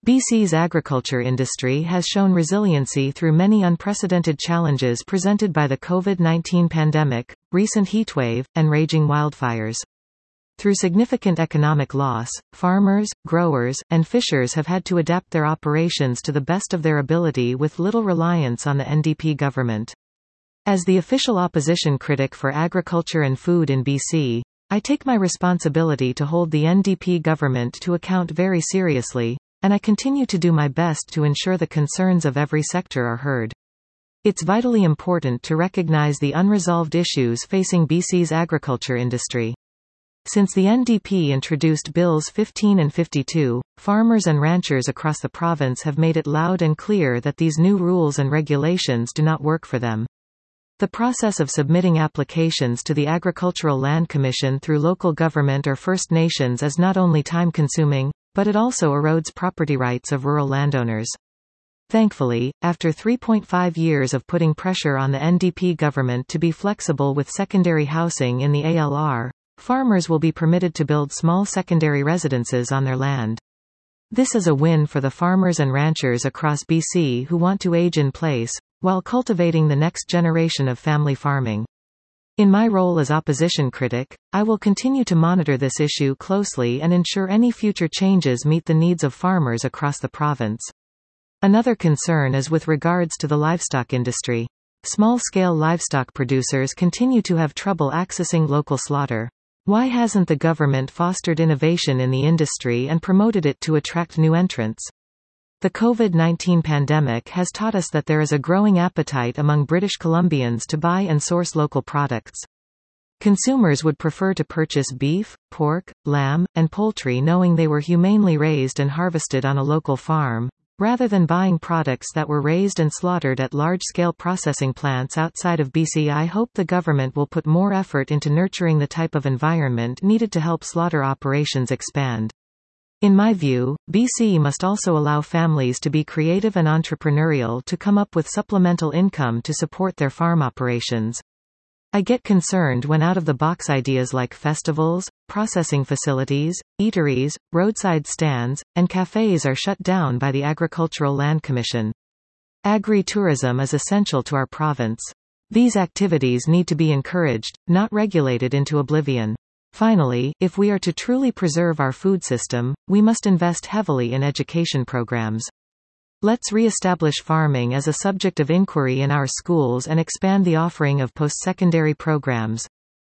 BC's agriculture industry has shown resiliency through many unprecedented challenges presented by the COVID-19 pandemic, recent heatwave, and raging wildfires. Through significant economic loss, farmers, growers, and fishers have had to adapt their operations to the best of their ability with little reliance on the NDP government. As the official opposition critic for agriculture and food in BC, I take my responsibility to hold the NDP government to account very seriously, and I continue to do my best to ensure the concerns of every sector are heard. It's vitally important to recognize the unresolved issues facing BC's agriculture industry. Since the NDP introduced Bills 15 and 52, farmers and ranchers across the province have made it loud and clear that these new rules and regulations do not work for them. The process of submitting applications to the Agricultural Land Commission through local government or First Nations is not only time-consuming, but it also erodes property rights of rural landowners. Thankfully, after 3.5 years of putting pressure on the NDP government to be flexible with secondary housing in the ALR, farmers will be permitted to build small secondary residences on their land. This is a win for the farmers and ranchers across BC who want to age in place, while cultivating the next generation of family farming. In my role as opposition critic, I will continue to monitor this issue closely and ensure any future changes meet the needs of farmers across the province. Another concern is with regards to the livestock industry. Small-scale livestock producers continue to have trouble accessing local slaughter. Why hasn't the government fostered innovation in the industry and promoted it to attract new entrants? The COVID-19 pandemic has taught us that there is a growing appetite among British Columbians to buy and source local products. Consumers would prefer to purchase beef, pork, lamb, and poultry knowing they were humanely raised and harvested on a local farm, rather than buying products that were raised and slaughtered at large-scale processing plants outside of BC. I hope the government will put more effort into nurturing the type of environment needed to help slaughter operations expand. In my view, BC must also allow families to be creative and entrepreneurial to come up with supplemental income to support their farm operations. I get concerned when out-of-the-box ideas like festivals, processing facilities, eateries, roadside stands, and cafes are shut down by the Agricultural Land Commission. Agri-tourism is essential to our province. These activities need to be encouraged, not regulated into oblivion. Finally, if we are to truly preserve our food system, we must invest heavily in education programs. Let's re-establish farming as a subject of inquiry in our schools and expand the offering of post-secondary programs.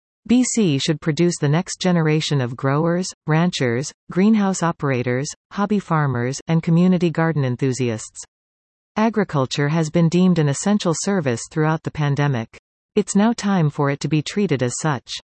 BC should produce the next generation of growers, ranchers, greenhouse operators, hobby farmers, and community garden enthusiasts. Agriculture has been deemed an essential service throughout the pandemic. It's now time for it to be treated as such.